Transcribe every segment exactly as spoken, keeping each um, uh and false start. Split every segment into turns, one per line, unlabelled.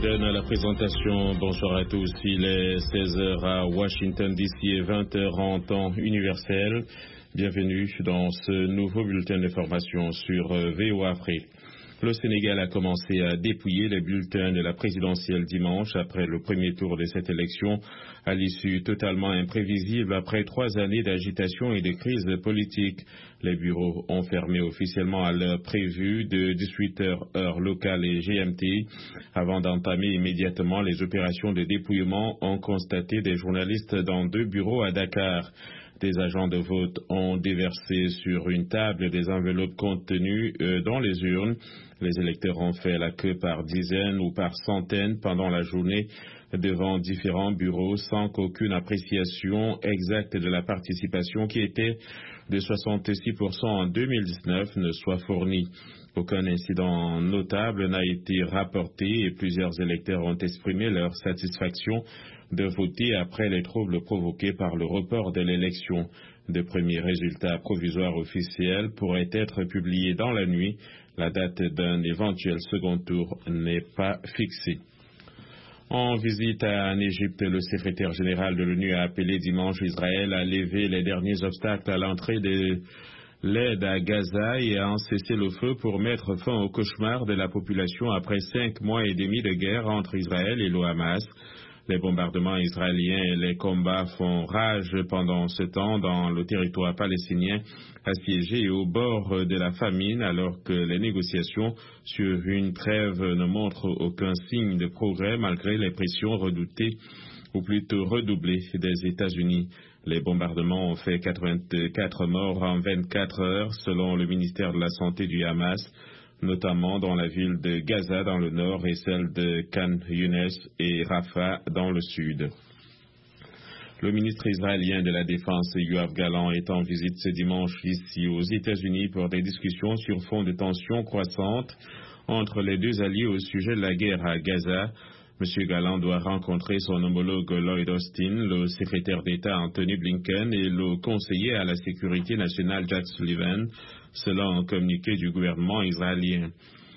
Linden à la présentation. Bonsoir à tous. Il est seize heures à Washington D C et vingt heures en temps universel. Bienvenue dans ce nouveau bulletin d'information sur V O A Afrique. Le Sénégal a commencé à dépouiller les bulletins de la présidentielle dimanche après le premier tour de cette élection, à l'issue totalement imprévisible après trois années d'agitation et de crise politique. Les bureaux ont fermé officiellement à l'heure prévue de dix-huit heures heure locale et G M T. Avant d'entamer immédiatement les opérations de dépouillement, ont constaté des journalistes dans deux bureaux à Dakar. Des agents de vote ont déversé sur une table des enveloppes contenues euh, dans les urnes. Les électeurs ont fait la queue par dizaines ou par centaines pendant la journée devant différents bureaux sans qu'aucune appréciation exacte de la participation qui était de soixante-six pour cent en deux mille dix-neuf ne soit fournie. Aucun incident notable n'a été rapporté et plusieurs électeurs ont exprimé leur satisfaction de voter après les troubles provoqués par le report de l'élection. De premiers résultats provisoires officiels pourraient être publiés dans la nuit. La date d'un éventuel second tour n'est pas fixée. En visite en Égypte, le secrétaire général de l'ONU a appelé dimanche Israël à lever les derniers obstacles à l'entrée de l'aide à Gaza et à en cesser le feu pour mettre fin au cauchemar de la population après cinq mois et demi de guerre entre Israël et le Hamas. Les bombardements israéliens et les combats font rage pendant ce temps dans le territoire palestinien assiégé et au bord de la famine, alors que les négociations sur une trêve ne montrent aucun signe de progrès malgré les pressions redoutées ou plutôt redoublées des États-Unis. Les bombardements ont fait quatre-vingt-quatre morts en vingt-quatre heures selon le ministère de la Santé du Hamas, notamment dans la ville de Gaza dans le nord et celle de Khan Younes et Rafah dans le sud. Le ministre israélien de la Défense, Yoav Gallant, est en visite ce dimanche ici aux États-Unis pour des discussions sur fond de tensions croissantes entre les deux alliés au sujet de la guerre à Gaza. M. Gallant doit rencontrer son homologue Lloyd Austin, le secrétaire d'État Anthony Blinken et le conseiller à la sécurité nationale Jack Sullivan, selon un communiqué du gouvernement israélien.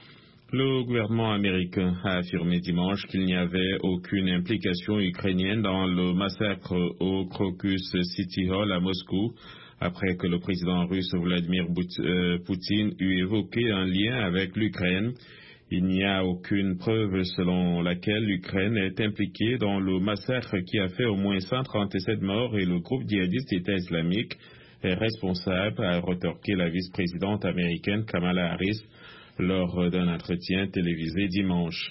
Le gouvernement américain a affirmé dimanche qu'il n'y avait aucune implication ukrainienne dans le massacre au Crocus City Hall à Moscou, après que le président russe Vladimir Poutine eut évoqué un lien avec l'Ukraine. Il n'y a aucune preuve selon laquelle l'Ukraine est impliquée dans le massacre qui a fait au moins cent trente-sept morts et le groupe djihadiste État islamique est responsable, a retorqué la vice-présidente américaine Kamala Harris lors d'un entretien télévisé dimanche.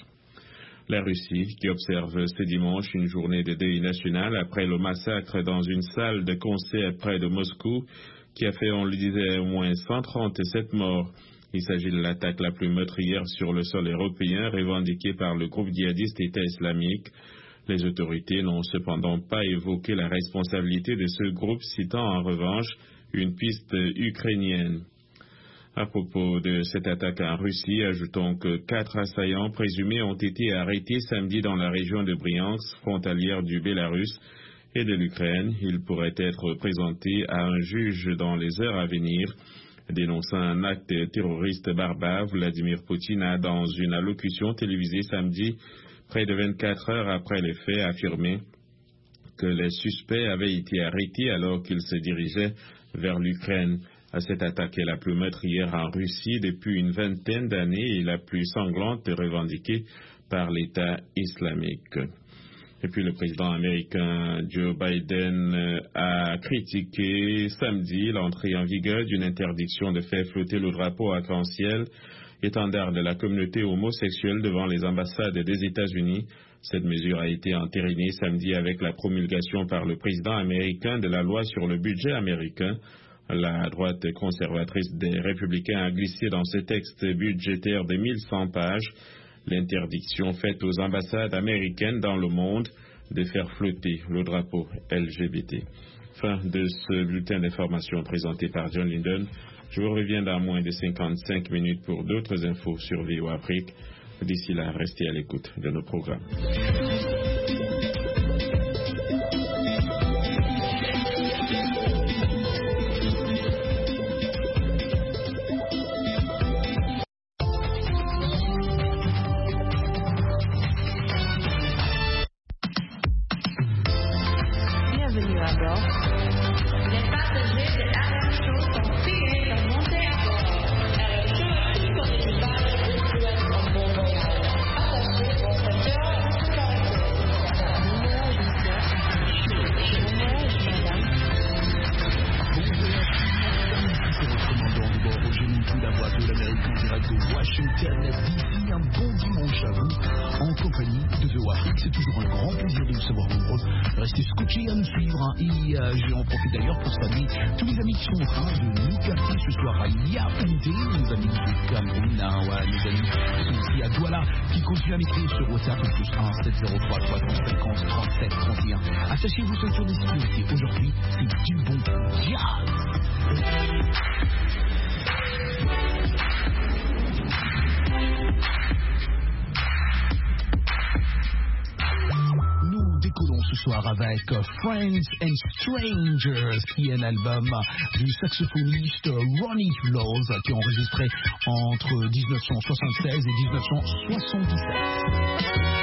La Russie, qui observe ce dimanche une journée de deuil national après le massacre dans une salle de concert près de Moscou, qui a fait, on le disait, au moins cent trente-sept morts. Il s'agit de l'attaque la plus meurtrière sur le sol européen, revendiquée par le groupe djihadiste État islamique. Les autorités n'ont cependant pas évoqué la responsabilité de ce groupe, citant en revanche une piste ukrainienne. À propos de cette attaque en Russie, ajoutons que quatre assaillants présumés ont été arrêtés samedi dans la région de Bryansk, frontalière du Bélarus et de l'Ukraine. Ils pourraient être présentés à un juge dans les heures à venir. Dénonçant un acte terroriste barbare, Vladimir Poutine a, dans une allocution télévisée samedi, près de vingt-quatre heures après les faits, affirmé que les suspects avaient été arrêtés alors qu'ils se dirigeaient vers l'Ukraine. Cette attaque est la plus meurtrière en Russie depuis une vingtaine d'années et la plus sanglante revendiquée par l'État islamique. Et puis le président américain Joe Biden a critiqué samedi l'entrée en vigueur d'une interdiction de faire flotter le drapeau arc-en-ciel, étendard de la communauté homosexuelle devant les ambassades des États-Unis. Cette mesure a été entérinée samedi avec la promulgation par le président américain de la loi sur le budget américain. La droite conservatrice des Républicains a glissé dans ce texte budgétaire de mille cent pages l'interdiction faite aux ambassades américaines dans le monde de faire flotter le drapeau L G B T. Fin de ce bulletin d'information présenté par John Linden. Je vous reviens dans moins de cinquante-cinq minutes pour d'autres infos sur V O A Afrique. D'ici là, restez à l'écoute de nos programmes.
direct de Washington D C. Un bon dimanche à vous, en compagnie de V O Afrique. C'est toujours un grand plaisir de vous savoir nombreux. Restez scotchés à nous suivre. Hein. Et euh, j'en profite d'ailleurs pour saluer tous les amis qui sont en train de nous capter ce soir à Yaoundé, nos amis du Cameroun, hein, ouais, nos amis qui sont aussi à Douala, qui continuent à m'écrire sur WhatsApp, au plus un sept zéro trois trois cent cinquante trente-sept trente et un. Attachez vos ceintures de sécurité. Aujourd'hui, c'est du bon jazz. Nous décollons ce soir avec Friends and Strangers, qui est l'album du saxophoniste Ronnie Laws, qui est enregistré entre dix-neuf cent soixante-seize et dix-neuf cent soixante-dix-sept.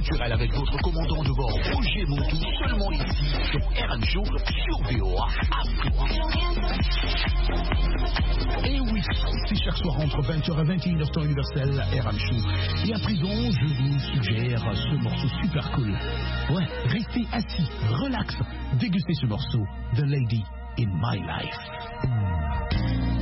culturel avec votre commandant de bord Roger Montou, seulement ici sur R M Show sur V O A Afrique. Et oui, c'est chaque soir entre vingt heures et vingt et une heures temps universel, R M Show. Et à présent, je vous suggère ce morceau super cool. Ouais, restez assis, relax, dégustez ce morceau, The Lady in My Life.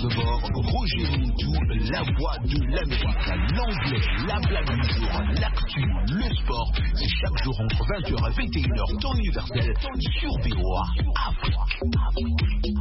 de bord, Roger Montou, la voix de l'Amérique, l'anglais, la blague du jour, l'actu, le sport. C'est chaque jour entre vingt heures et vingt et une heures, temps universel, sur V O A Afrique.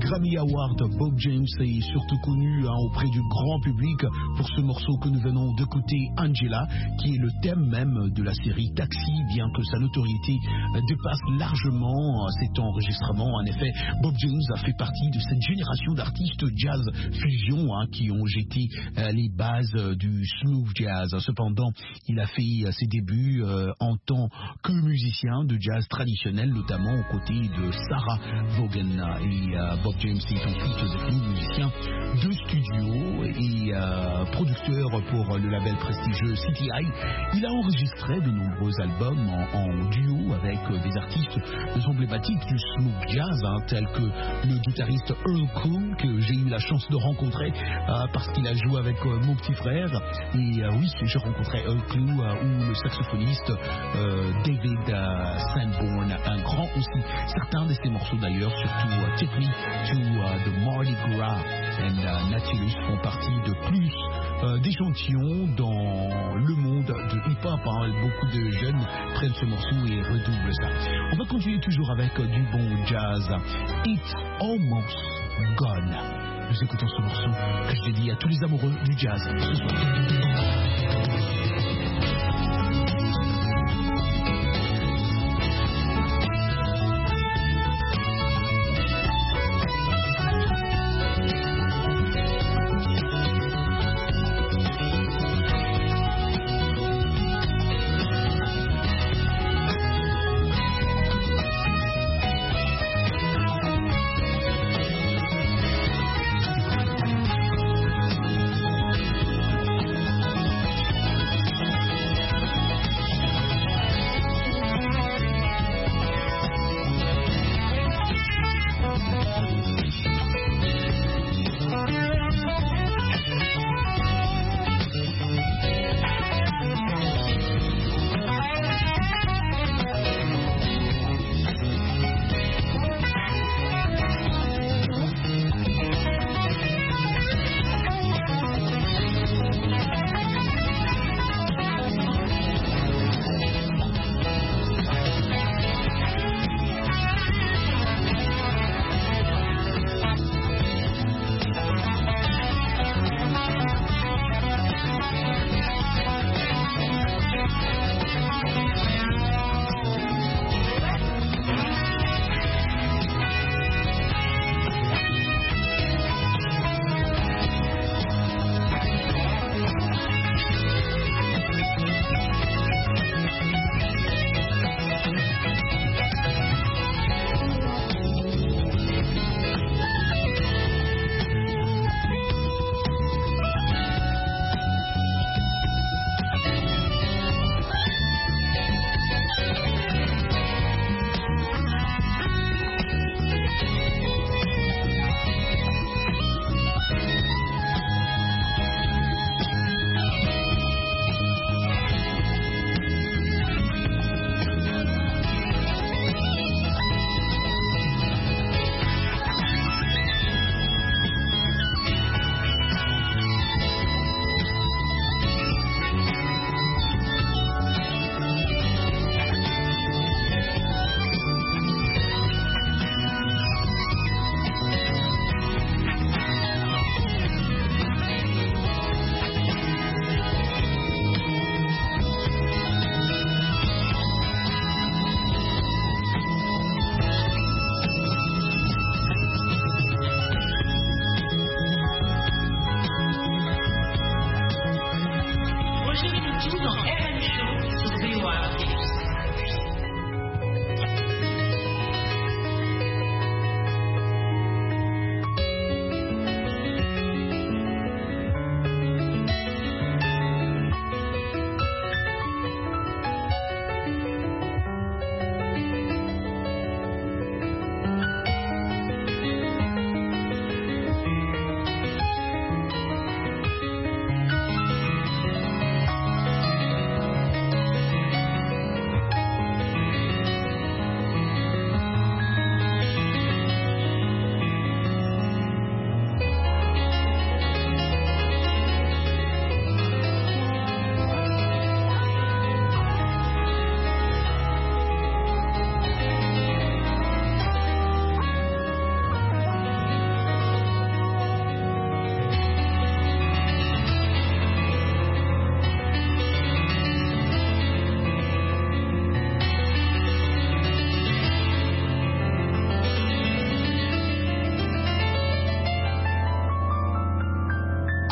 Grammy Award, Bob James est surtout connu hein, auprès du grand public pour ce morceau que nous venons d'écouter, Angela, qui est le thème même de la série Taxi, bien que sa notoriété dépasse largement cet enregistrement. En effet, Bob James a fait partie de cette génération d'artistes jazz fusion hein, qui ont jeté euh, les bases euh, du smooth jazz. Cependant, il a fait euh, ses débuts euh, en tant que musicien de jazz traditionnel, notamment aux côtés de Sarah Vaughan. Et euh, Bob James est ensuite devenu musicien de studio et euh, producteur pour le label prestigieux C T I. Il a enregistré de nombreux albums en, en duo avec euh, des artistes emblématiques du smooth jazz, hein, tels que le guitariste Earl Coon, que j'ai eu la chance de rencontrer euh, parce qu'il a joué avec euh, mon petit frère. Et euh, oui, j'ai rencontré Earl Coon euh, ou le saxophoniste euh, David euh, Sanborn, un grand aussi. Certains de ses morceaux d'ailleurs, surtout uh, Take Me to uh, the Mardi Gras and uh, Nautilus, font partie de plus euh, d'échantillons dans le monde du hip-hop. Hein. Beaucoup de jeunes prennent ce morceau et redoublent ça. On va continuer toujours avec euh, du bon jazz. It's Almost Gone. Nous écoutons ce morceau que je dédie à tous les amoureux du jazz ce soir.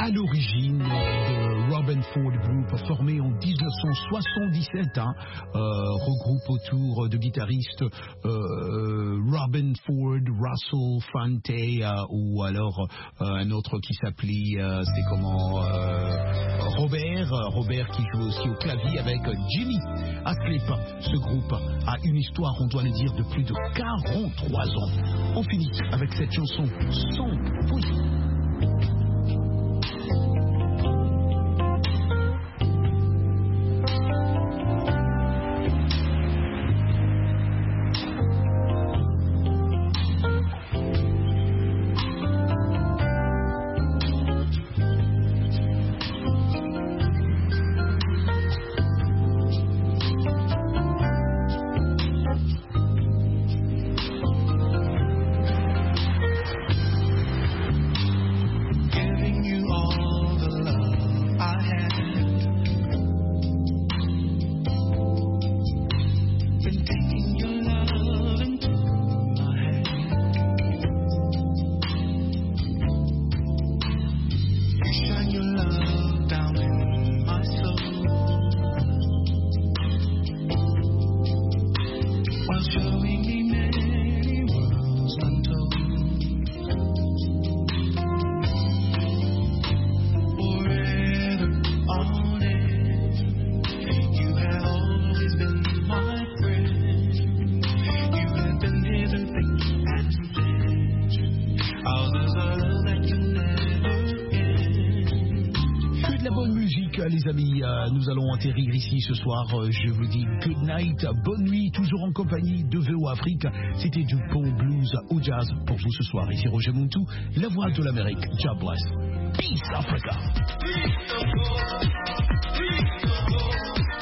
à l'origine de Robin Ford Group, formé en dix-neuf cent soixante-dix-sept, hein, euh, regroupe autour de guitaristes euh, Robin Ford, Russell Fante, euh, ou alors euh, un autre qui s'appelait, euh, c'est comment, euh, Robert, Robert qui joue aussi au clavier avec Jimmy Haslip. Ce groupe a une histoire, on doit le dire, de plus de quarante-trois ans. On finit avec cette chanson sans poésie. Les amis, euh, nous allons atterrir ici ce soir. Euh, je vous dis good night, bonne nuit, toujours en compagnie de V O Afrique. C'était du bon blues au jazz pour vous ce soir. Ici Roger Montou, la voix de l'Amérique. God bless. Peace Africa.